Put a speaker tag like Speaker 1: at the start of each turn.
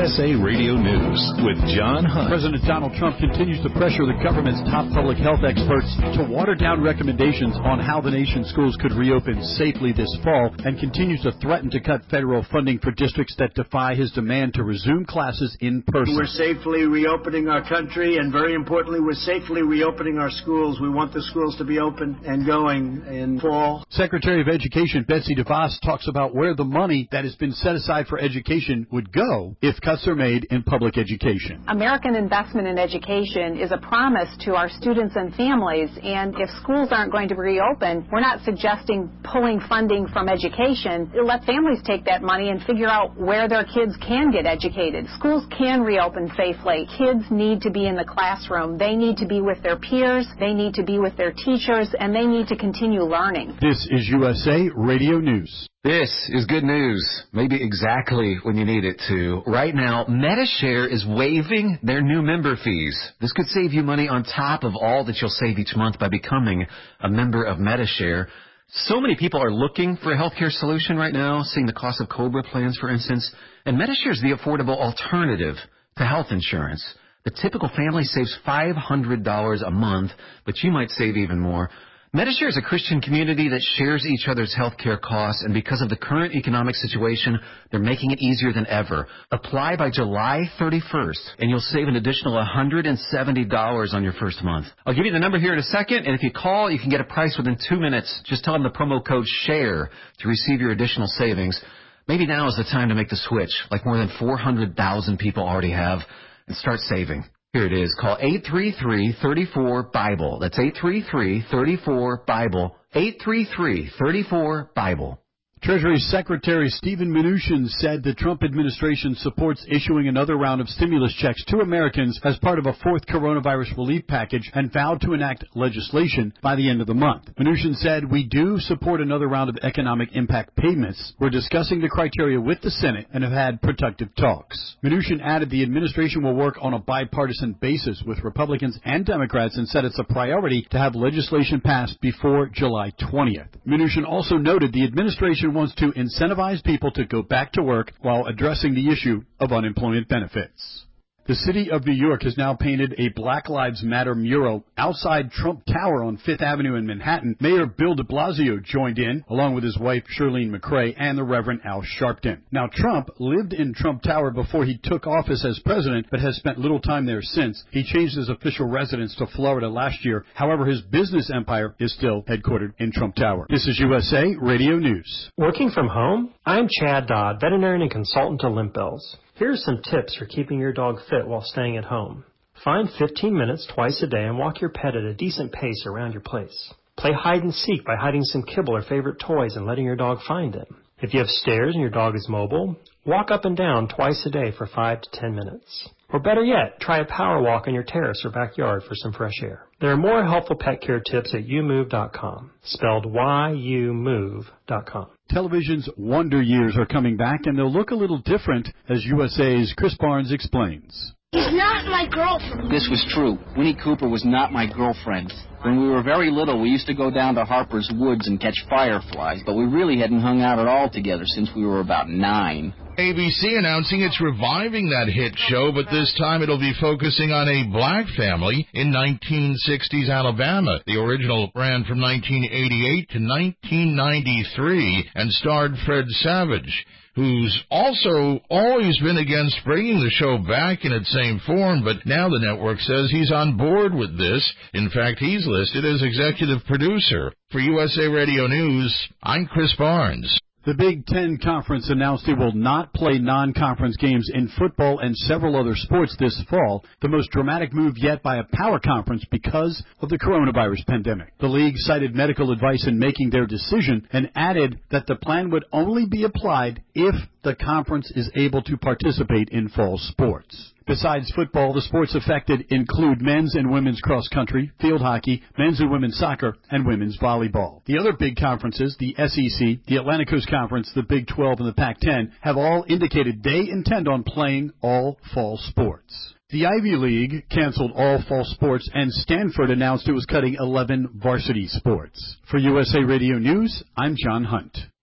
Speaker 1: USA Radio News with John Hunt.
Speaker 2: President Donald Trump continues to pressure the government's top public health experts to water down recommendations on how the nation's schools could reopen safely this fall, and continues to threaten to cut federal funding for districts that defy his demand to resume classes in person.
Speaker 3: We're safely reopening our country, and very importantly, we're safely reopening our schools. We want the schools to be open and going in fall.
Speaker 2: Secretary of Education Betsy DeVos talks about where the money that has been set aside for education would go if cuts are made in public education.
Speaker 4: American investment in education is a promise to our students and families, and if schools aren't going to reopen, we're not suggesting pulling funding from education. Let families take that money and figure out where their kids can get educated. Schools can reopen safely. Kids need to be in the classroom. They need to be with their peers. They need to be with their teachers, and they need to continue learning.
Speaker 2: This is USA Radio News.
Speaker 5: This is good news, maybe exactly when you need it to. Right now, Medi-Share is waiving their new member fees. This could save you money on top of all that you'll save each month by becoming a member of Medi-Share. So many people are looking for a healthcare solution right now, seeing the cost of COBRA plans, for instance, and Medi-Share is the affordable alternative to health insurance. The typical family saves $500 a month, but you might save even more. Medi-Share is a Christian community that shares each other's health care costs, and because of the current economic situation, they're making it easier than ever. Apply by July 31st, and you'll save an additional $170 on your first month. I'll give you the number here in a second, and if you call, you can get a price within 2 minutes. Just tell them the promo code SHARE to receive your additional savings. Maybe now is the time to make the switch, like more than 400,000 people already have, and start saving. Here it is. Call 833-34-BIBLE. That's 833-34-BIBLE. 833-34-BIBLE.
Speaker 2: Treasury Secretary Steven Mnuchin said the Trump administration supports issuing another round of stimulus checks to Americans as part of a fourth coronavirus relief package and vowed to enact legislation by the end of the month. Mnuchin said, "We do support another round of economic impact payments. We're discussing the criteria with the Senate and have had productive talks." Mnuchin added the administration will work on a bipartisan basis with Republicans and Democrats and said it's a priority to have legislation passed before July 20th. Mnuchin also noted the administration wants to incentivize people to go back to work while addressing the issue of unemployment benefits. The city of New York has now painted a Black Lives Matter mural outside Trump Tower on Fifth Avenue in Manhattan. Mayor Bill de Blasio joined in, along with his wife Shirlene McRae and the Reverend Al Sharpton. Now, Trump lived in Trump Tower before he took office as president, but has spent little time there since. He changed his official residence to Florida last year. However, his business empire is still headquartered in Trump Tower. This is USA Radio News.
Speaker 6: Working from home? I'm Chad Dodd, veterinarian and consultant to Limp Bells. Here are some tips for keeping your dog fit while staying at home. Find 15 minutes twice a day and walk your pet at a decent pace around your place. Play hide and seek by hiding some kibble or favorite toys and letting your dog find them. If you have stairs and your dog is mobile, walk up and down twice a day for 5 to 10 minutes. Or better yet, try a power walk on your terrace or backyard for some fresh air. There are more helpful pet care tips at youmove.com, spelled YOUMOVE.com.
Speaker 2: Television's Wonder Years are coming back, and they'll look a little different, as USA's Chris Barnes explains.
Speaker 7: He's not my girlfriend.
Speaker 8: This was true. Winnie Cooper was not my girlfriend. When we were very little, we used to go down to Harper's Woods and catch fireflies, but we really hadn't hung out at all together since we were about 9.
Speaker 9: ABC announcing it's reviving that hit show, but this time it'll be focusing on a black family in 1960s Alabama. The original ran from 1988 to 1993 and starred Fred Savage, who's also always been against bringing the show back in its same form, but now the network says he's on board with this. In fact, he's listed as executive producer. For USA Radio News, I'm Chris Barnes.
Speaker 2: The Big Ten Conference announced it will not play non-conference games in football and several other sports this fall, the most dramatic move yet by a power conference because of the coronavirus pandemic. The league cited medical advice in making their decision and added that the plan would only be applied if the conference is able to participate in fall sports. Besides football, the sports affected include men's and women's cross country, field hockey, men's and women's soccer, and women's volleyball. The other big conferences, the SEC, the Atlantic Coast Conference, the Big 12, and the Pac-10, have all indicated they intend on playing all fall sports. The Ivy League canceled all fall sports, and Stanford announced it was cutting 11 varsity sports. For USA Radio News, I'm John Hunt.